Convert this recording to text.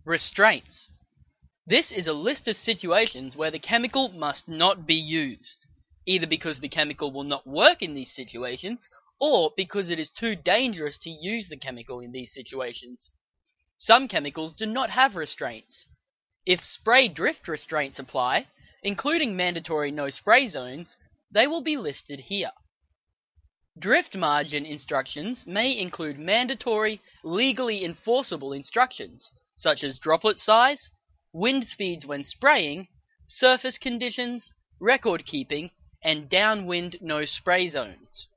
Restraints. This is a list of situations where the chemical must not be used, either because the chemical will not work in these situations, or because it is too dangerous to use the chemical in these situations. Some chemicals do not have restraints. If spray drift restraints apply, including mandatory no spray zones, they will be listed here. Drift margin instructions may include mandatory, legally enforceable instructions, such as droplet size, wind speeds when spraying, surface conditions, record keeping, and downwind no spray zones.